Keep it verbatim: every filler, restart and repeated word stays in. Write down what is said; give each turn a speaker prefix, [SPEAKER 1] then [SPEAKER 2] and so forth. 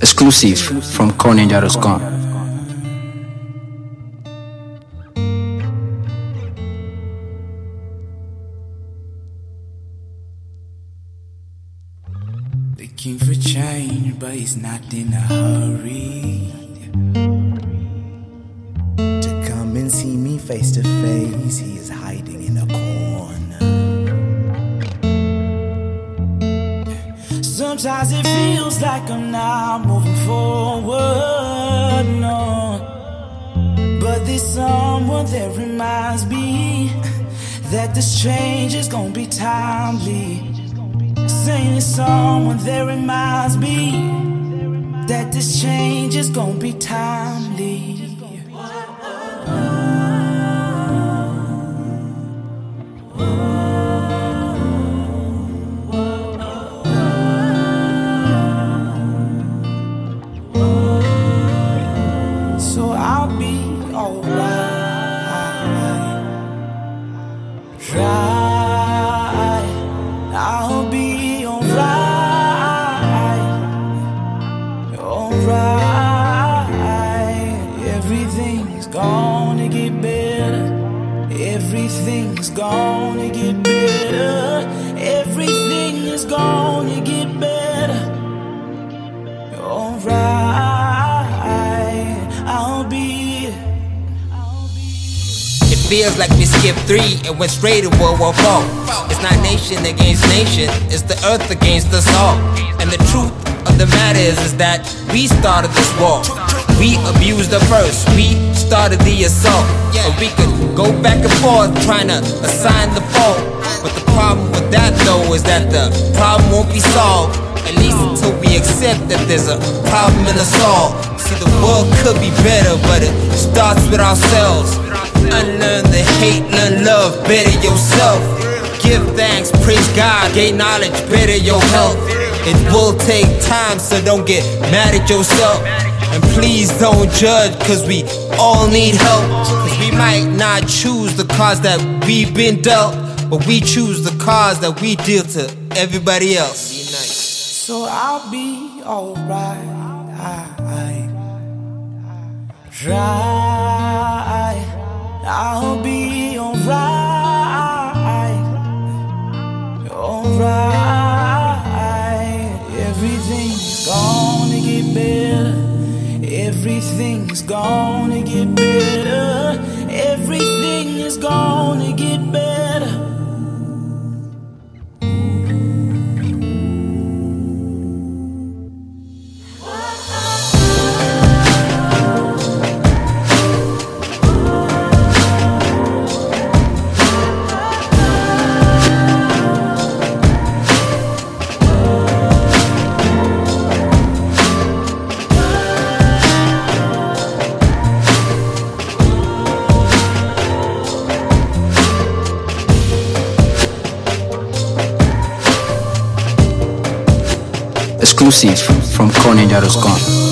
[SPEAKER 1] Exclusive from corninja dot com.
[SPEAKER 2] Looking for change, but he's not in a hurry to come and see me face to face. He is hiding in a corner. Sometimes it feels like I'm not moving forward, no. But there's someone that reminds me that this change is gonna be timely. Saying there's someone that reminds me that this change is gonna be timely. So I'll be alright. Right. I'll be alright. Alright. Everything's gonna get better. Everything's gonna get better. Everything is gonna get better. Alright. I'll be.
[SPEAKER 3] It feels like we skipped three and went straight to World War Four. It's not nation against nation, it's the earth against us all. And the truth of the matter is, is that we started this war. We abused the first, we started the assault. Or we could go back and forth trying to assign the fault. But the problem with that though is that the problem won't be solved, at least until we accept that there's a problem in us all. See, the world could be better, but it starts with ourselves. Unlearn the hate, learn love, better yourself. Give thanks, praise God, gain knowledge, better your health. It will take time, so don't get mad at yourself. And please don't judge, cause we all need help. Cause we might not choose the cause that we've been dealt, but we choose the cause that we deal to everybody else. Be nice.
[SPEAKER 2] So I'll be alright. Right. I'll be alright. Alright. Everything's gonna get better. Everything's gonna get better. Everything is gonna get better.
[SPEAKER 1] Exclusive from corninja dot com.